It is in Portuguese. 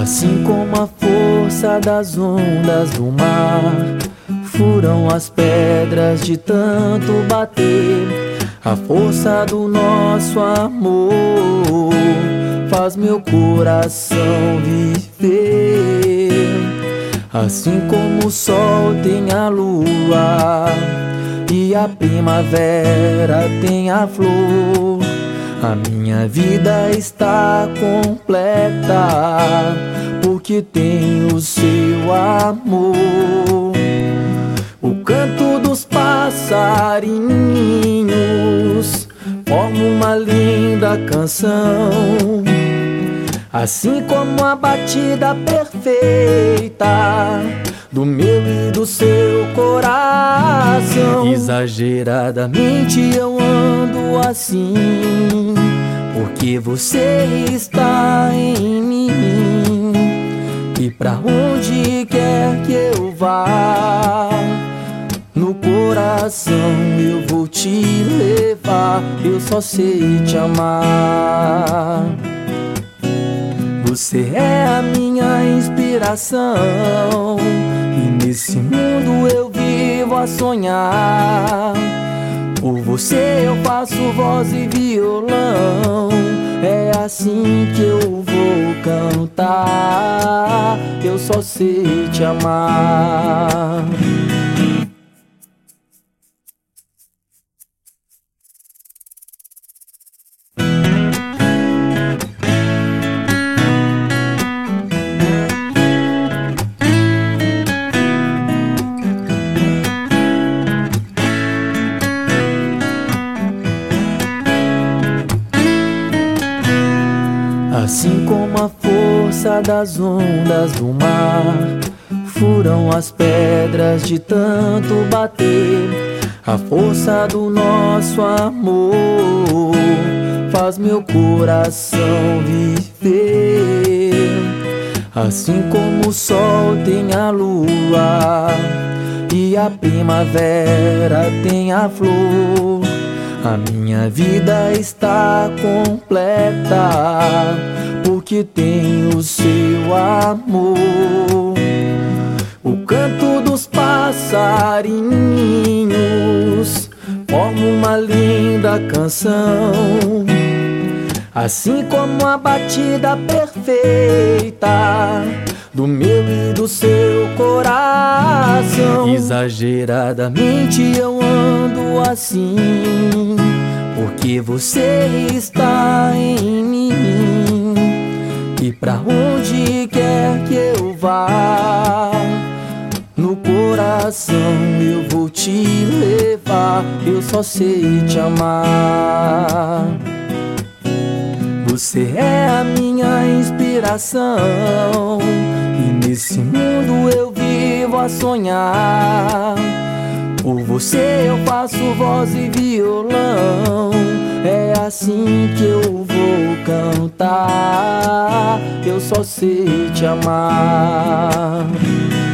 Assim como a força das ondas do mar furam as pedras de tanto bater, a força do nosso amor faz meu coração viver. Assim como o sol tem a lua e a primavera tem a flor, a minha vida está completa porque tem o seu amor. O canto dos passarinhos forma uma linda canção, assim como a batida perfeita do meu e do seu coração. Exageradamente eu ando assim porque você está em mim, e pra onde quer que eu vá, no coração eu vou te levar. Eu só sei te amar. Você é a minha inspiração, e nesse mundo eu vivo a sonhar. Por você eu faço voz e violão, é assim que eu vou cantar. Eu só sei te amar. Assim como a força das ondas do mar furam as pedras de tanto bater, a força do nosso amor faz meu coração viver. Assim como o sol tem a lua e a primavera tem a flor, a minha vida está completa porque tem o seu amor. O canto dos passarinhos forma uma linda canção, assim como a batida perfeita do meu e do seu coração. Exageradamente eu ando assim porque você está em mim, e pra onde quer que eu vá, no coração eu vou te levar. Eu só sei te amar. Você é a minha inspiração, e nesse mundo eu vivo a sonhar. Por você eu faço voz e violão, é assim que eu vou cantar. Eu só sei te amar.